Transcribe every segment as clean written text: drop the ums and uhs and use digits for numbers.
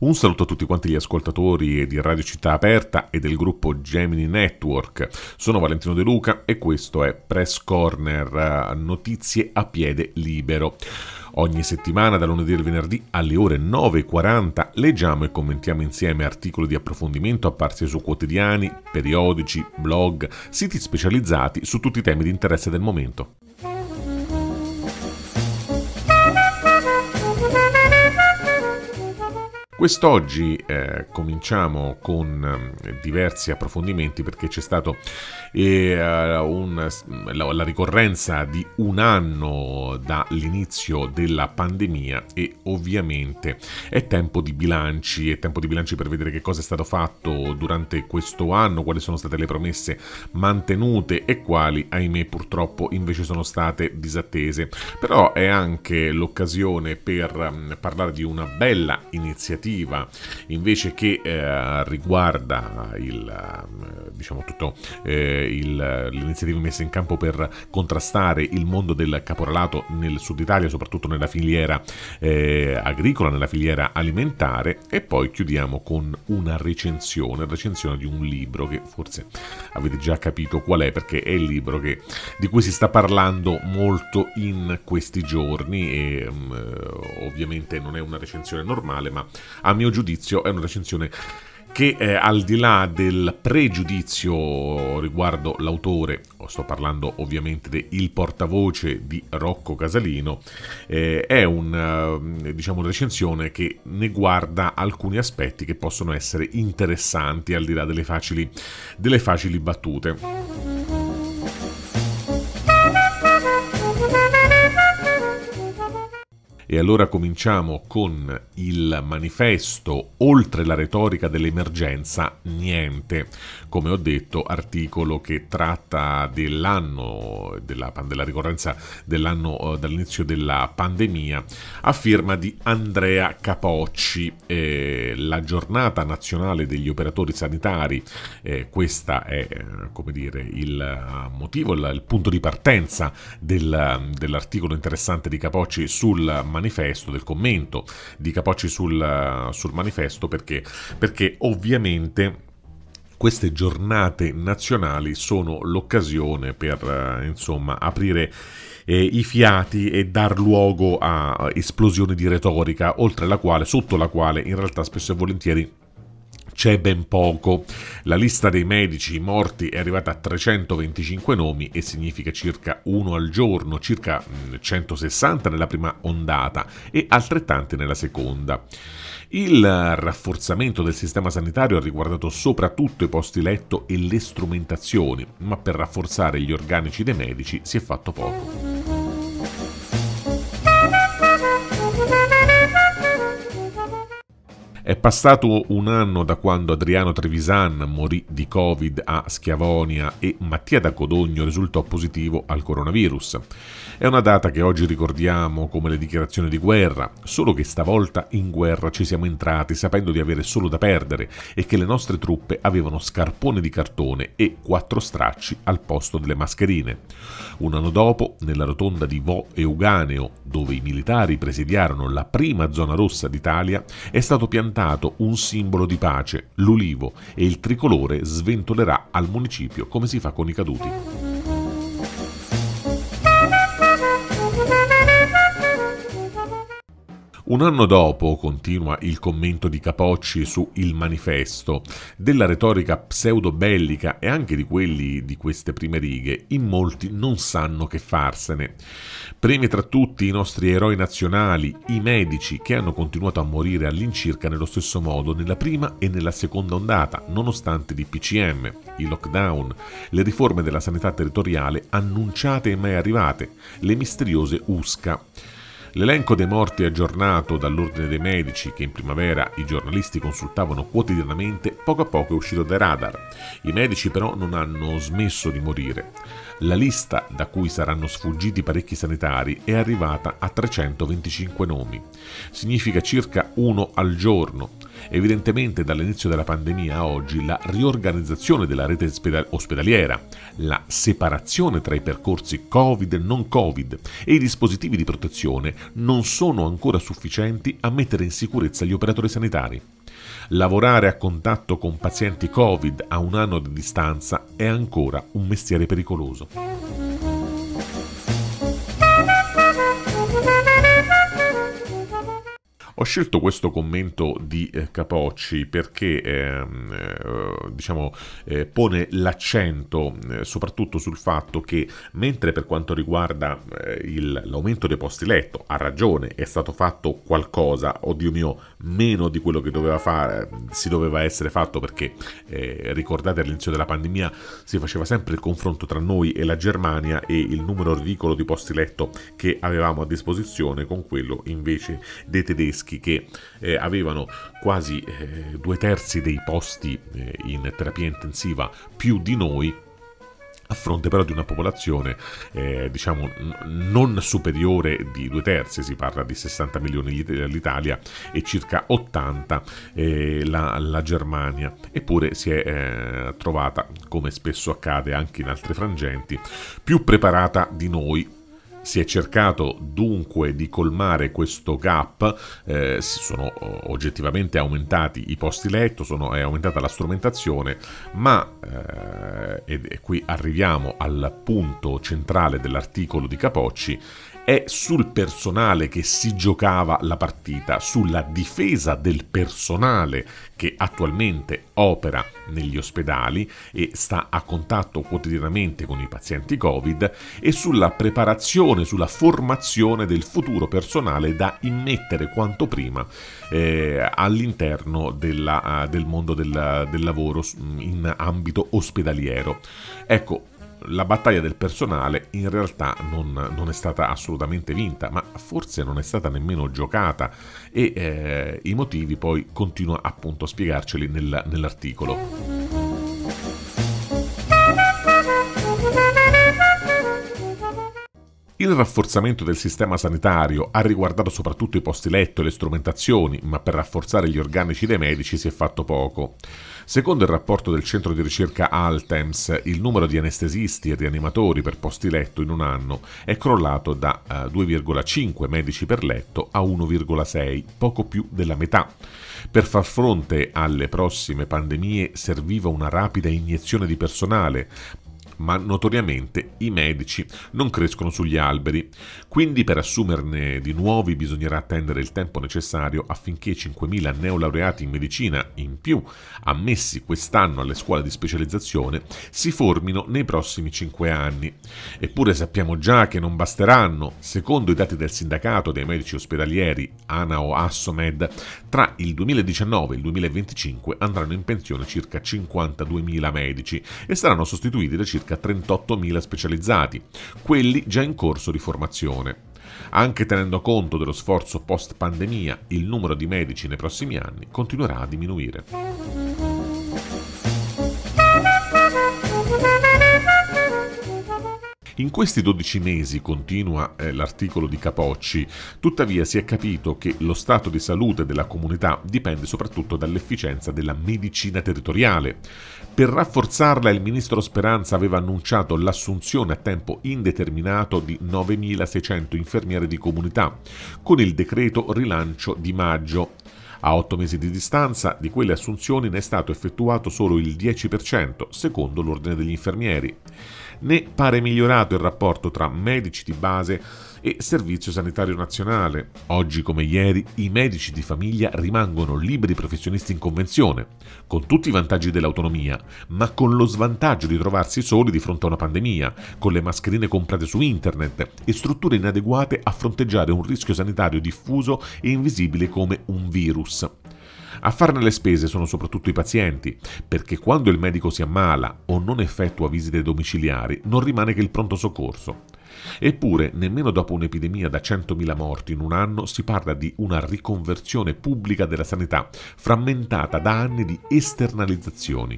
Un saluto a tutti quanti gli ascoltatori di Radio Città Aperta e del gruppo Gemini Network. Sono Valentino De Luca e questo è Press Corner, notizie a piede libero. Ogni settimana, da lunedì al venerdì alle ore 9:40, leggiamo e commentiamo insieme articoli di approfondimento apparsi su quotidiani, periodici, blog, siti specializzati su tutti i temi di interesse del momento. Quest'oggi cominciamo con diversi approfondimenti perché c'è stato la ricorrenza di un anno dall'inizio della pandemia e ovviamente è tempo di bilanci per vedere che cosa è stato fatto durante questo anno, quali sono state le promesse mantenute e quali, ahimè, purtroppo invece sono state disattese. Però è anche l'occasione per parlare di una bella iniziativa invece che riguarda l'iniziativa messa in campo per contrastare il mondo del caporalato nel sud Italia, soprattutto nella filiera agricola, nella filiera alimentare, e poi chiudiamo con una recensione di un libro che forse avete già capito qual è, perché è il libro di cui si sta parlando molto in questi giorni e ovviamente non è una recensione normale, ma a mio giudizio è una recensione che al di là del pregiudizio riguardo l'autore, sto parlando ovviamente del portavoce di Rocco Casalino, è una recensione che ne guarda alcuni aspetti che possono essere interessanti al di là delle facili battute. E allora cominciamo con il manifesto "Oltre la retorica dell'emergenza, niente". Come ho detto, articolo che tratta dell'anno, della ricorrenza dell'anno dall'inizio della pandemia, a firma di Andrea Capocci. La giornata nazionale degli operatori sanitari, questa è il motivo, il punto di partenza dell'articolo interessante di Capocci sul manifesto, del commento di Capocci sul manifesto, perché ovviamente queste giornate nazionali sono l'occasione per aprire i fiati e dar luogo a esplosioni di retorica, sotto la quale in realtà spesso e volentieri c'è ben poco. La lista dei medici morti è arrivata a 325 nomi e significa circa uno al giorno, circa 160 nella prima ondata e altrettanti nella seconda. Il rafforzamento del sistema sanitario ha riguardato soprattutto i posti letto e le strumentazioni, ma per rafforzare gli organici dei medici si è fatto poco. È passato un anno da quando Adriano Trevisan morì di Covid a Schiavonia e Mattia da Codogno risultò positivo al coronavirus. È una data che oggi ricordiamo come le dichiarazioni di guerra, solo che stavolta in guerra ci siamo entrati sapendo di avere solo da perdere e che le nostre truppe avevano scarpone di cartone e 4 stracci al posto delle mascherine. Un anno dopo, nella rotonda di Vo Euganeo, dove i militari presidiarono la prima zona rossa d'Italia, è stato piantato un simbolo di pace, l'ulivo, e il tricolore sventolerà al municipio come si fa con i caduti. Un anno dopo, continua il commento di Capocci su Il Manifesto, della retorica pseudo-bellica e anche di quelli di queste prime righe, in molti non sanno che farsene. Primi tra tutti i nostri eroi nazionali, i medici, che hanno continuato a morire all'incirca nello stesso modo nella prima e nella seconda ondata, nonostante i DPCM, i lockdown, le riforme della sanità territoriale annunciate e mai arrivate, le misteriose USCA. L'elenco dei morti aggiornato dall'Ordine dei Medici, che in primavera i giornalisti consultavano quotidianamente, poco a poco è uscito dai radar. I medici però non hanno smesso di morire. La lista, da cui saranno sfuggiti parecchi sanitari, è arrivata a 325 nomi. Significa circa uno al giorno. Evidentemente dall'inizio della pandemia a oggi la riorganizzazione della rete ospedaliera, la separazione tra i percorsi Covid e non Covid e i dispositivi di protezione non sono ancora sufficienti a mettere in sicurezza gli operatori sanitari. Lavorare a contatto con pazienti Covid a un anno di distanza è ancora un mestiere pericoloso. Ho scelto questo commento di Capocci perché pone l'accento soprattutto sul fatto che mentre per quanto riguarda l'aumento dei posti letto, ha ragione, è stato fatto qualcosa, oddio mio, meno di quello che si doveva essere fatto, perché ricordate all'inizio della pandemia si faceva sempre il confronto tra noi e la Germania e il numero ridicolo di posti letto che avevamo a disposizione con quello invece dei tedeschi, che avevano quasi 2/3 dei posti in terapia intensiva più di noi, a fronte però di una popolazione non superiore di 2/3, si parla di 60 milioni l'Italia e circa 80 la Germania. Eppure si è trovata, come spesso accade anche in altri frangenti, più preparata di noi. Si è cercato dunque di colmare questo gap, sono oggettivamente aumentati i posti letto, è aumentata la strumentazione, ma e qui arriviamo al punto centrale dell'articolo di Capocci, è sul personale che si giocava la partita, sulla difesa del personale che attualmente opera negli ospedali e sta a contatto quotidianamente con i pazienti Covid, e sulla preparazione, sulla formazione del futuro personale da immettere quanto prima all'interno del mondo del lavoro in ambito ospedaliero. Ecco, la battaglia del personale in realtà non è stata assolutamente vinta, ma forse non è stata nemmeno giocata, e i motivi poi continua appunto a spiegarceli nell'articolo. Il rafforzamento del sistema sanitario ha riguardato soprattutto i posti letto e le strumentazioni, ma per rafforzare gli organici dei medici si è fatto poco. Secondo il rapporto del centro di ricerca Altems, il numero di anestesisti e rianimatori per posti letto in un anno è crollato da 2,5 medici per letto a 1,6, poco più della metà. Per far fronte alle prossime pandemie serviva una rapida iniezione di personale, ma notoriamente i medici non crescono sugli alberi, quindi per assumerne di nuovi bisognerà attendere il tempo necessario affinché 5.000 neolaureati in medicina in più, ammessi quest'anno alle scuole di specializzazione, si formino nei prossimi 5 anni. Eppure sappiamo già che non basteranno. Secondo i dati del sindacato dei medici ospedalieri ANAO-Assomed, tra il 2019 e il 2025 andranno in pensione circa 52.000 medici e saranno sostituiti da circa 38.000 specializzati, quelli già in corso di formazione. Anche tenendo conto dello sforzo post-pandemia, il numero di medici nei prossimi anni continuerà a diminuire. In questi 12 mesi, continua l'articolo di Capocci, tuttavia si è capito che lo stato di salute della comunità dipende soprattutto dall'efficienza della medicina territoriale. Per rafforzarla il ministro Speranza aveva annunciato l'assunzione a tempo indeterminato di 9.600 infermieri di comunità, con il decreto rilancio di maggio. A 8 mesi di distanza, di quelle assunzioni ne è stato effettuato solo il 10%, secondo l'Ordine degli Infermieri. Ne pare migliorato il rapporto tra medici di base e Servizio Sanitario Nazionale. Oggi come ieri i medici di famiglia rimangono liberi professionisti in convenzione, con tutti i vantaggi dell'autonomia, ma con lo svantaggio di trovarsi soli di fronte a una pandemia, con le mascherine comprate su internet e strutture inadeguate a fronteggiare un rischio sanitario diffuso e invisibile come un virus. A farne le spese sono soprattutto i pazienti, perché quando il medico si ammala o non effettua visite domiciliari non rimane che il pronto soccorso. Eppure, nemmeno dopo un'epidemia da 100.000 morti in un anno si parla di una riconversione pubblica della sanità, frammentata da anni di esternalizzazioni.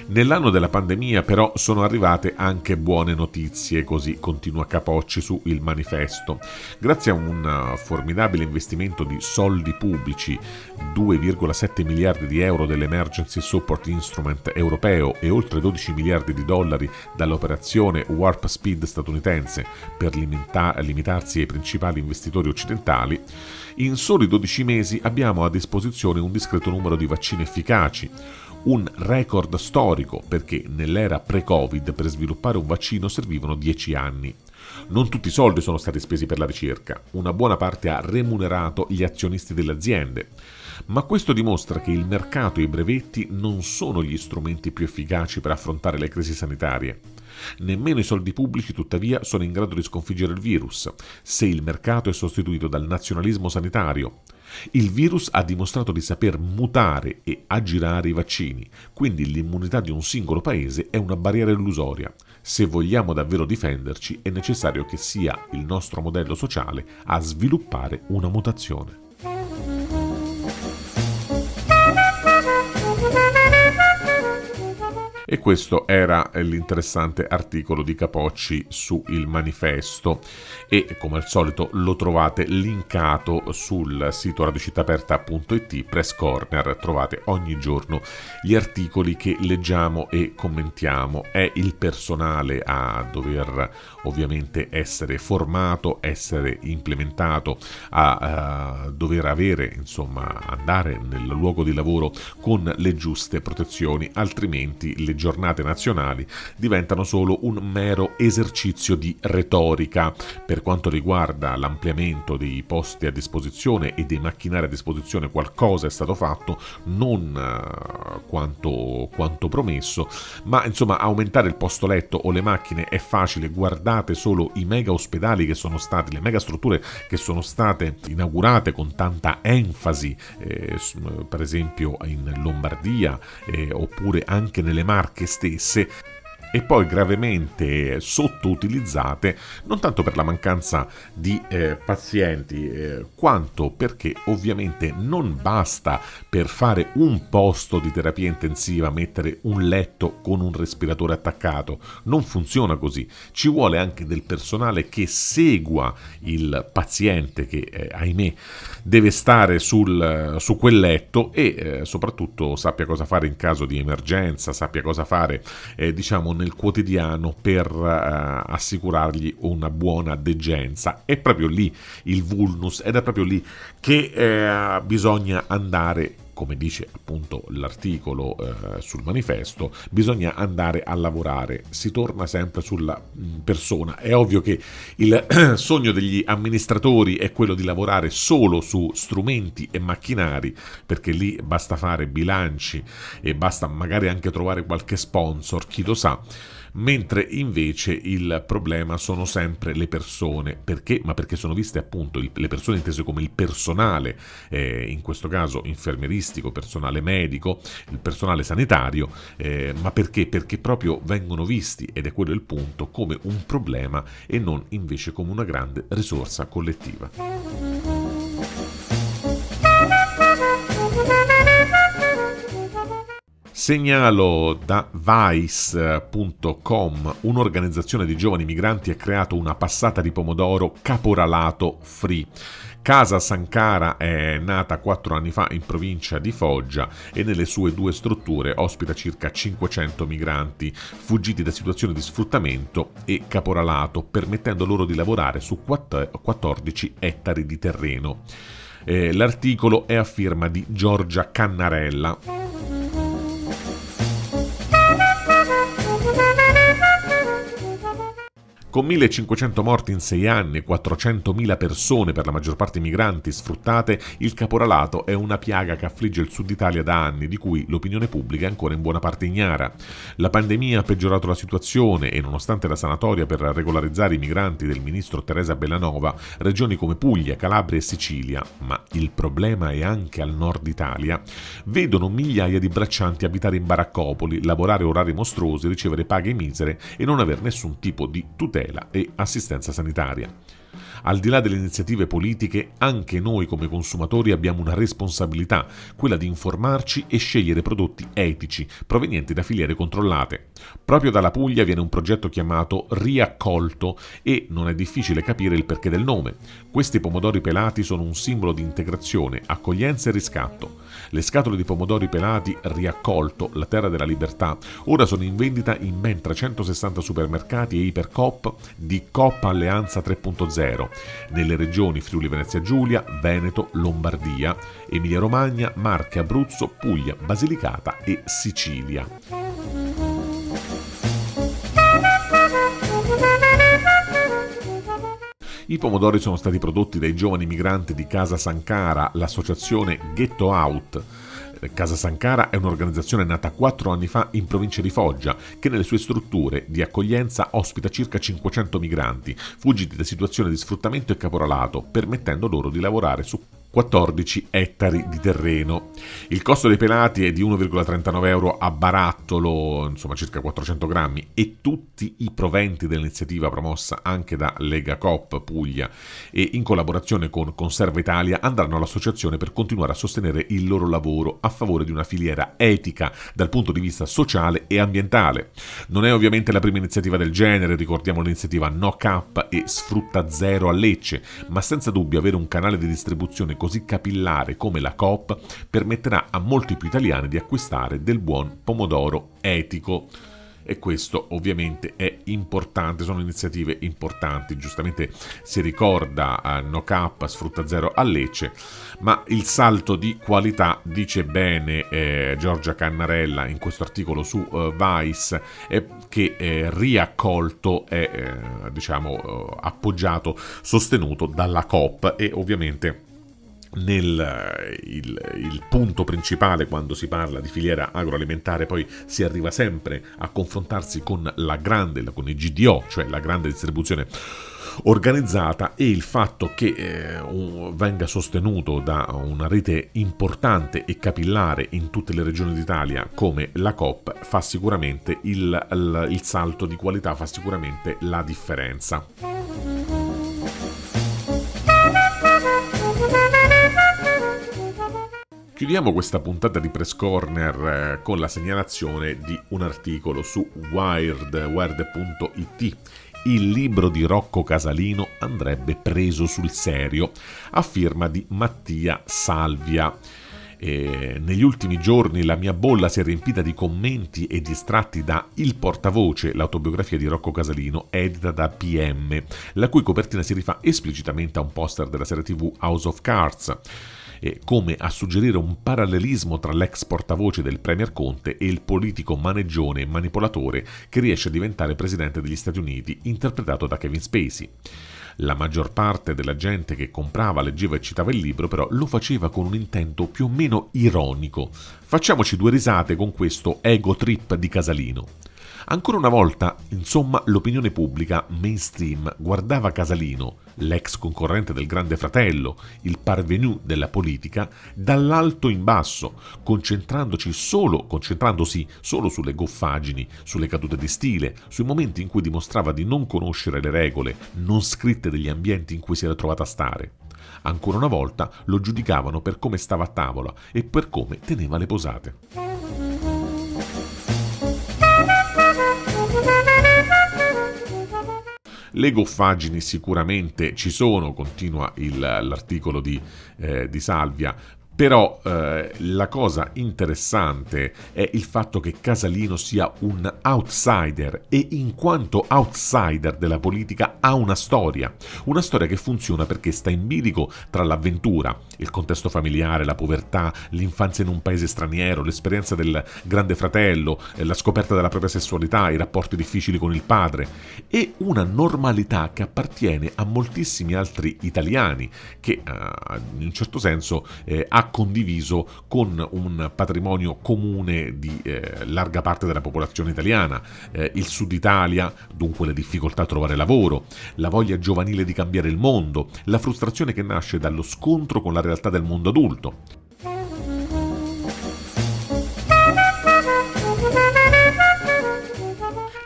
Nell'anno della pandemia però sono arrivate anche buone notizie, così continua Capocci su Il Manifesto. Grazie a un formidabile investimento di soldi pubblici, 2,7 miliardi di euro dell'Emergency Support Instrument europeo e oltre 12 miliardi di dollari dall'operazione Warp Speed statunitense per limitarsi ai principali investitori occidentali, in soli 12 mesi abbiamo a disposizione un discreto numero di vaccini efficaci, un record storico perché nell'era pre-Covid per sviluppare un vaccino servivano 10 anni. Non tutti i soldi sono stati spesi per la ricerca, una buona parte ha remunerato gli azionisti delle aziende. Ma questo dimostra che il mercato e i brevetti non sono gli strumenti più efficaci per affrontare le crisi sanitarie. Nemmeno i soldi pubblici, tuttavia, sono in grado di sconfiggere il virus, se il mercato è sostituito dal nazionalismo sanitario. Il virus ha dimostrato di saper mutare e aggirare i vaccini, quindi l'immunità di un singolo paese è una barriera illusoria. Se vogliamo davvero difenderci, è necessario che sia il nostro modello sociale a sviluppare una mutazione. E questo era l'interessante articolo di Capocci su Il Manifesto e come al solito lo trovate linkato sul sito radiocittaaperta.it, Press Corner, trovate ogni giorno gli articoli che leggiamo e commentiamo. È il personale a dover ovviamente essere formato, essere implementato, a dover avere, insomma, andare nel luogo di lavoro con le giuste protezioni, altrimenti le giornate nazionali diventano solo un mero esercizio di retorica. Per quanto riguarda l'ampliamento dei posti a disposizione e dei macchinari a disposizione, qualcosa è stato fatto, non quanto promesso, ma insomma aumentare il posto letto o le macchine è facile. Guardate solo i mega ospedali che sono stati, le mega strutture che sono state inaugurate con tanta enfasi, per esempio in Lombardia oppure anche nelle Marche stesse, e poi gravemente sottoutilizzate, non tanto per la mancanza di pazienti, quanto perché ovviamente non basta per fare un posto di terapia intensiva mettere un letto con un respiratore attaccato, non funziona così, ci vuole anche del personale che segua il paziente che ahimè deve stare su quel letto e soprattutto sappia cosa fare in caso di emergenza, sappia cosa fare diciamo nel quotidiano per assicurargli una buona degenza. È proprio lì il vulnus ed è proprio lì che bisogna andare, come dice appunto l'articolo sul Manifesto, bisogna andare a lavorare. Si torna sempre sulla persona. È ovvio che il sogno degli amministratori è quello di lavorare solo su strumenti e macchinari, perché lì basta fare bilanci e basta magari anche trovare qualche sponsor, chi lo sa. Mentre invece il problema sono sempre le persone. Perché? Ma perché sono viste appunto le persone intese come il personale, in questo caso infermieristico, personale medico, il personale sanitario, ma perché? Perché proprio vengono visti, ed è quello il punto, come un problema e non invece come una grande risorsa collettiva. Segnalo da Vice.com, un'organizzazione di giovani migranti ha creato una passata di pomodoro caporalato free. Casa Sankara è nata 4 anni fa in provincia di Foggia e nelle sue 2 strutture ospita circa 500 migranti fuggiti da situazioni di sfruttamento e caporalato, permettendo loro di lavorare su 14 ettari di terreno. L'articolo è a firma di Giorgia Cannarella. Con 1500 morti in 6 anni e 400.000 persone, per la maggior parte migranti, sfruttate, il caporalato è una piaga che affligge il sud Italia da anni, di cui l'opinione pubblica è ancora in buona parte ignara. La pandemia ha peggiorato la situazione e, nonostante la sanatoria per regolarizzare i migranti del ministro Teresa Bellanova, regioni come Puglia, Calabria e Sicilia, ma il problema è anche al nord Italia, vedono migliaia di braccianti abitare in baraccopoli, lavorare orari mostruosi, ricevere paghe misere e non aver nessun tipo di tutela e assistenza sanitaria. Al di là delle iniziative politiche, anche noi come consumatori abbiamo una responsabilità, quella di informarci e scegliere prodotti etici, provenienti da filiere controllate. Proprio dalla Puglia viene un progetto chiamato Riaccolto e non è difficile capire il perché del nome. Questi pomodori pelati sono un simbolo di integrazione, accoglienza e riscatto. Le scatole di pomodori pelati Riaccolto, la terra della libertà, ora sono in vendita in ben 360 supermercati e ipercoop di Coop Alleanza 3.0 nelle regioni Friuli Venezia Giulia, Veneto, Lombardia, Emilia Romagna, Marche, Abruzzo, Puglia, Basilicata e Sicilia. I pomodori sono stati prodotti dai giovani migranti di Casa Sankara, l'associazione Ghetto Out. Casa Sankara è un'organizzazione nata 4 anni fa in provincia di Foggia, che nelle sue strutture di accoglienza ospita circa 500 migranti, fuggiti da situazioni di sfruttamento e caporalato, permettendo loro di lavorare su 14 ettari di terreno. Il costo dei pelati è di 1,39 euro a barattolo, insomma circa 400 grammi, e tutti i proventi dell'iniziativa promossa anche da Lega Coop Puglia e in collaborazione con Conserva Italia andranno all'associazione per continuare a sostenere il loro lavoro a favore di una filiera etica dal punto di vista sociale e ambientale. Non è ovviamente la prima iniziativa del genere, ricordiamo l'iniziativa No Cap e Sfrutta Zero a Lecce, ma senza dubbio avere un canale di distribuzione così capillare come la Coop permetterà a molti più italiani di acquistare del buon pomodoro etico. E questo ovviamente è importante, sono iniziative importanti, giustamente si ricorda No Cap, Sfrutta Zero a Lecce, ma il salto di qualità, dice bene Giorgia Cannarella in questo articolo su Vice, che Riaccolto è appoggiato, sostenuto dalla Coop e ovviamente il punto principale quando si parla di filiera agroalimentare poi si arriva sempre a confrontarsi con con i GDO, cioè la grande distribuzione organizzata, e il fatto che venga sostenuto da una rete importante e capillare in tutte le regioni d'Italia come la Coop fa sicuramente il salto di qualità, fa sicuramente la differenza. Chiudiamo questa puntata di Press Corner con la segnalazione di un articolo su Wired.it. Il libro di Rocco Casalino andrebbe preso sul serio, a firma di Mattia Salvia. Negli ultimi giorni la mia bolla si è riempita di commenti e di estratti da Il Portavoce, l'autobiografia di Rocco Casalino, edita da PM, la cui copertina si rifà esplicitamente a un poster della serie TV House of Cards, come a suggerire un parallelismo tra l'ex portavoce del Premier Conte e il politico maneggione e manipolatore che riesce a diventare presidente degli Stati Uniti, interpretato da Kevin Spacey. La maggior parte della gente che comprava, leggeva e citava il libro però lo faceva con un intento più o meno ironico. Facciamoci due risate con questo ego trip di Casalino. Ancora una volta, insomma, l'opinione pubblica mainstream guardava Casalino, l'ex concorrente del Grande Fratello, il parvenu della politica, dall'alto in basso, concentrandosi solo sulle goffaggini, sulle cadute di stile, sui momenti in cui dimostrava di non conoscere le regole non scritte degli ambienti in cui si era trovata a stare. Ancora una volta lo giudicavano per come stava a tavola e per come teneva le posate. Le goffaggini sicuramente ci sono, continua l'articolo di Salvia, però la cosa interessante è il fatto che Casalino sia un outsider e in quanto outsider della politica ha una storia che funziona perché sta in bilico tra l'avventura, il contesto familiare, la povertà, l'infanzia in un paese straniero, l'esperienza del Grande Fratello, la scoperta della propria sessualità, i rapporti difficili con il padre e una normalità che appartiene a moltissimi altri italiani che in un certo senso ha condiviso con un patrimonio comune di larga parte della popolazione italiana, il Sud Italia, dunque le difficoltà a trovare lavoro, la voglia giovanile di cambiare il mondo, la frustrazione che nasce dallo scontro con la realtà del mondo adulto.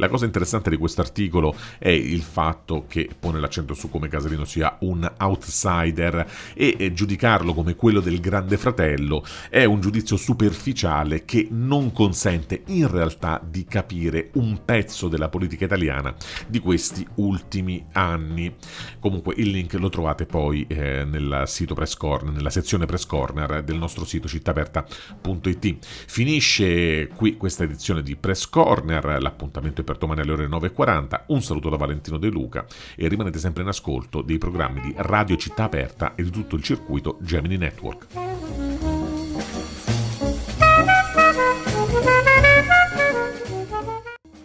La cosa interessante di questo articolo è il fatto che pone l'accento su come Casalino sia un outsider e giudicarlo come quello del Grande Fratello è un giudizio superficiale che non consente in realtà di capire un pezzo della politica italiana di questi ultimi anni. Comunque il link lo trovate poi nel sito Press Corner, nella sezione Press Corner del nostro sito cittaperta.it. Finisce qui questa edizione di Press Corner, l'appuntamento è per domani alle ore 9:40. Un saluto da Valentino De Luca e rimanete sempre in ascolto dei programmi di Radio Città Aperta e di tutto il circuito Gemini Network.